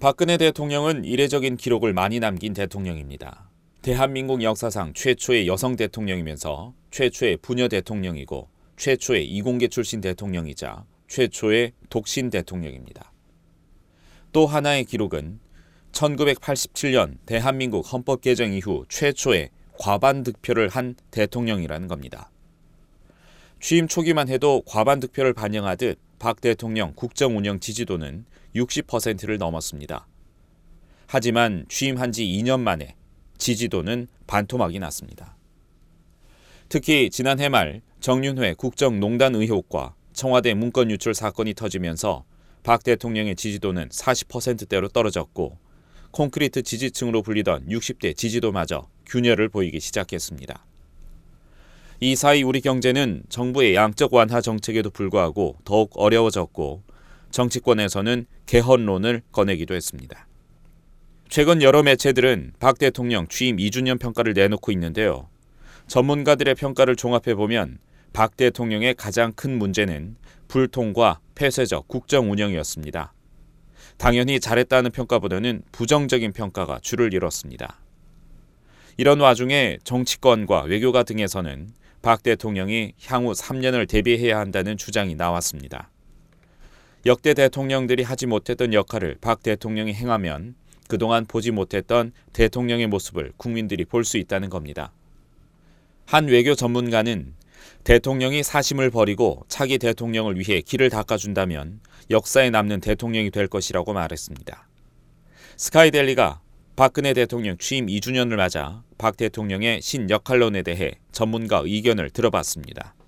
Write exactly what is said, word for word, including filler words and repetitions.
박근혜 대통령은 이례적인 기록을 많이 남긴 대통령입니다. 대한민국 역사상 최초의 여성 대통령이면서 최초의 부녀 대통령이고 최초의 이공계 출신 대통령이자 최초의 독신 대통령입니다. 또 하나의 기록은 천구백팔십칠 년 대한민국 헌법 개정 이후 최초의 과반 득표를 한 대통령이라는 겁니다. 취임 초기만 해도 과반 득표를 반영하듯 박 대통령 국정 운영 지지도는 육십 퍼센트를 넘었습니다. 하지만 취임한 지 이 년 만에 지지도는 반토막이 났습니다. 특히 지난해 말 정윤회 국정농단 의혹과 청와대 문건 유출 사건이 터지면서 박 대통령의 지지도는 사십 퍼센트대로 떨어졌고 콘크리트 지지층으로 불리던 육십 대 지지도마저 균열을 보이기 시작했습니다. 이 사이 우리 경제는 정부의 양적 완화 정책에도 불구하고 더욱 어려워졌고 정치권에서는 개헌론을 꺼내기도 했습니다. 최근 여러 매체들은 박 대통령 취임 이 주년 평가를 내놓고 있는데요. 전문가들의 평가를 종합해보면 박 대통령의 가장 큰 문제는 불통과 폐쇄적 국정 운영이었습니다. 당연히 잘했다는 평가보다는 부정적인 평가가 주를 이뤘습니다. 이런 와중에 정치권과 외교가 등에서는 박 대통령이 향후 삼 년을 대비해야 한다는 주장이 나왔습니다. 역대 대통령들이 하지 못했던 역할을 박 대통령이 행하면 그동안 보지 못했던 대통령의 모습을 국민들이 볼 수 있다는 겁니다. 한 외교 전문가는 대통령이 사심을 버리고 차기 대통령을 위해 길을 닦아준다면 역사에 남는 대통령이 될 것이라고 말했습니다. 스카이데일리가 박근혜 대통령 취임 이 주년을 맞아 박 대통령의 신역할론에 대해 전문가 의견을 들어봤습니다.